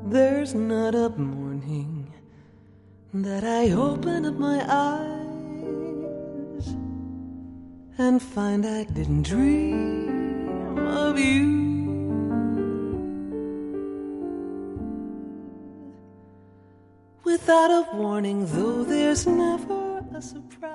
There's not a morning that I open up my eyes and find I didn't dream of you. Without a warning, though there's never a surprise,